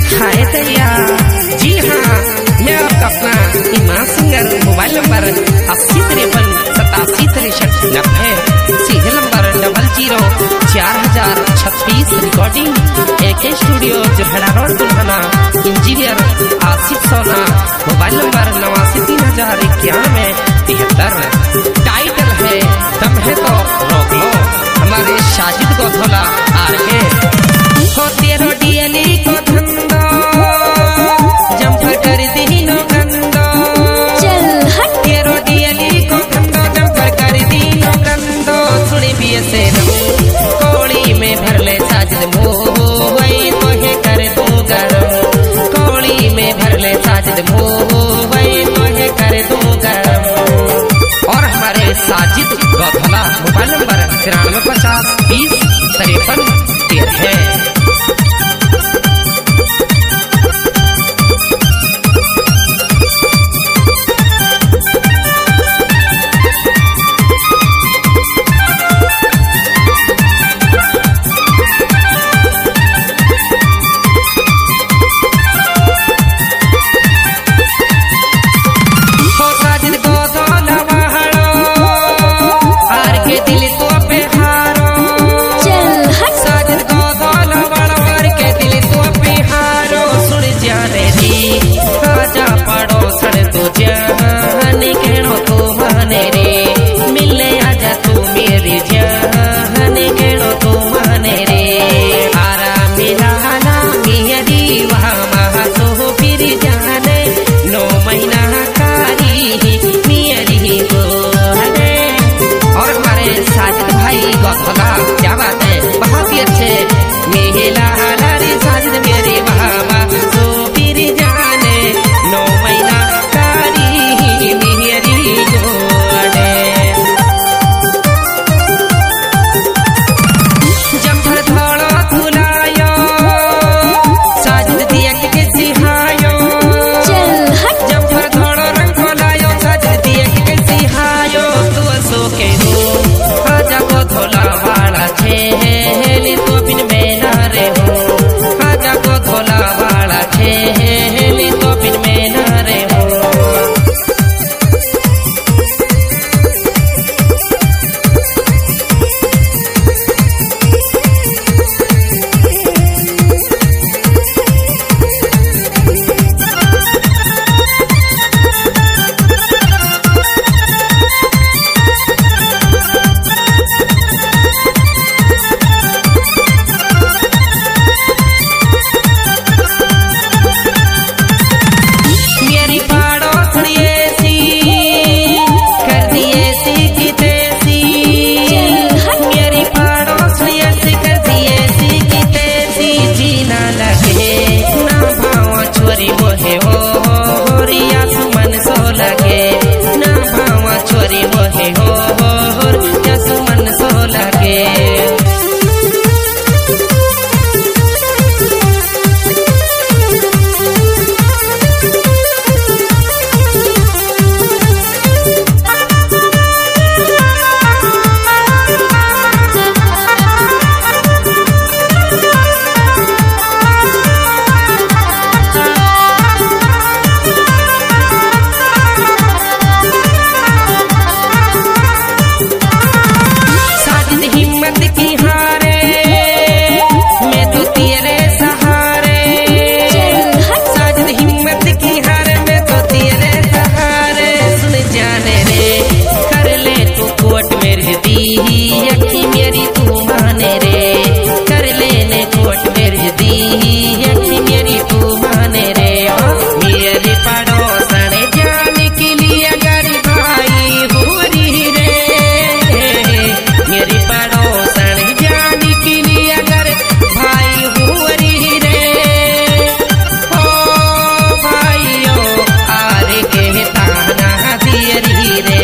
हाय दैया। जी हाँ, मैं आपका अपना Iman singer. Mobile number 8053876390, serial number 004036। Recording AK studio Johra road Bulhana. Engineer Asif Sona. Mobile number 89309173। Title है दम है तो रोक लो। हमारे साजिद गोधोला आ रहे हो तेरो डियली को धंधो जंपर कर दीनो गंदो। चल हट तेरो डियली को धंधो जंपर कर दीनो गंदो। सुनी भी से कोड़ी में भर ले साजिद मोहई तोहे कर दू गरम। कोड़ी में भर ले साजिद मोहई तोहे कर दू गरम। और हमारे साजिद गौधला मोबाइल नंबर 93502053 है। क्या बात है, बहुत ही अच्छे। मेला हलारी साजिद मेरी बाबा तो फिर जाने 9 महीना कारी मेरी गोड़े। जंभर थोड़ा धुलायो साजिद दिया के सिहायो। जंभर थोड़ा रंग खोलायो साजिद दिया के सिहायो। तू सो के हो आजा को धोला वाला छे हेली तो बिन में ना रे हो। आजा को धोला वाला छे हेली तो बिन में ना रे हो। अखी मेरी तू माने रे कर लेने कोट मेरी दी। अखी मेरी तू माने रे मेरी पड़ोसन जान के लिए गरीब भाई होरी रे। मेरी पड़ोसन जान के लिए गरीब भाई होरी रे। ओ भाइयों आरे के ताना दियरी रे।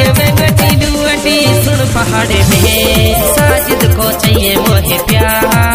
पहाड़ में साजिद को चाहिए मोहे प्यार।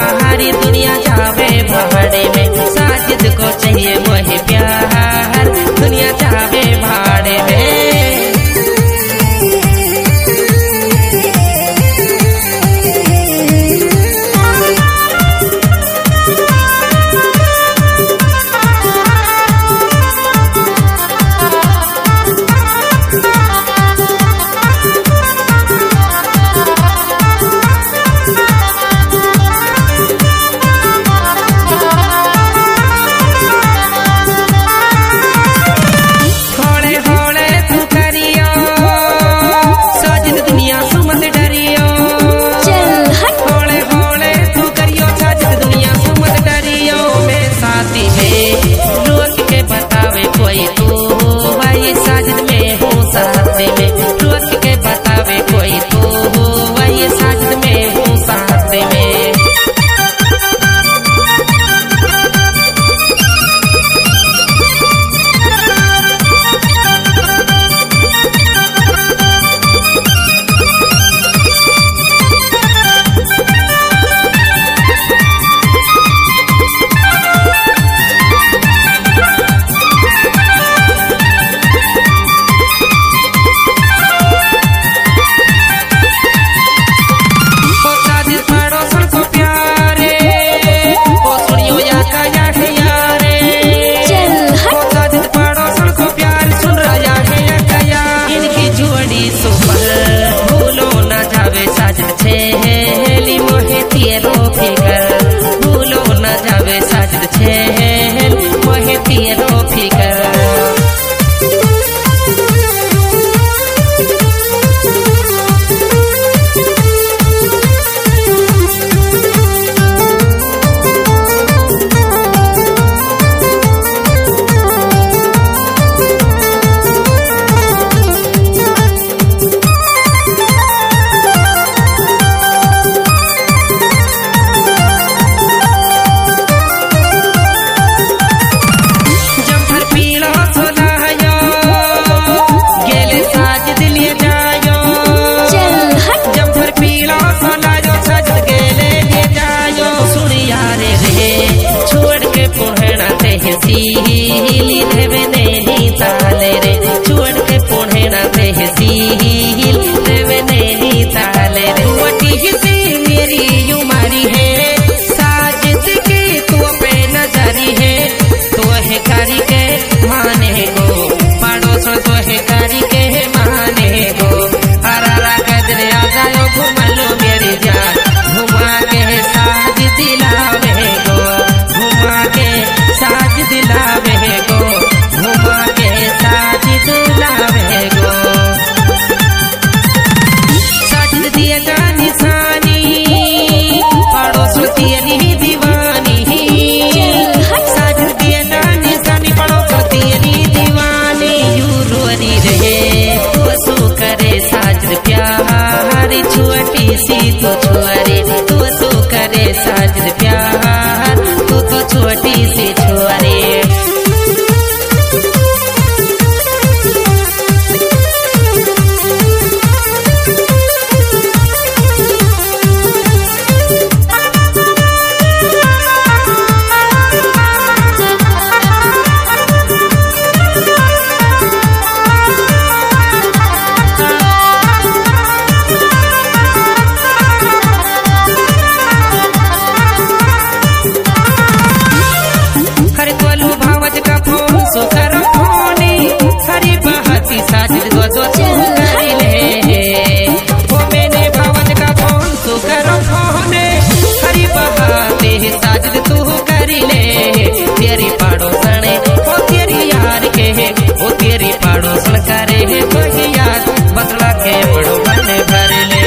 तो तू कर ले वो मैंने भवन का फोन तू करो फोन हरी बहाते साजिद तू कर ले तेरी पड़ोसन वो तेरी यार के वो तेरी पड़ोसन करे कोई याद बतला के बड़ो मन भर ले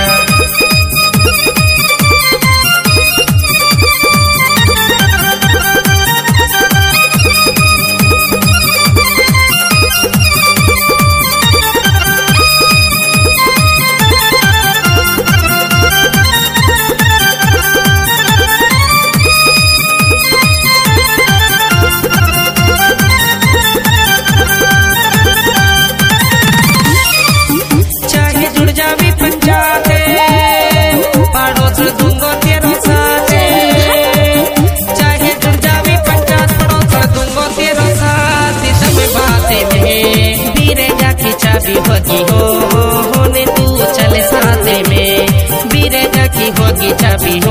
होगी होने तू चले साथ में बीरे की होगी चाबी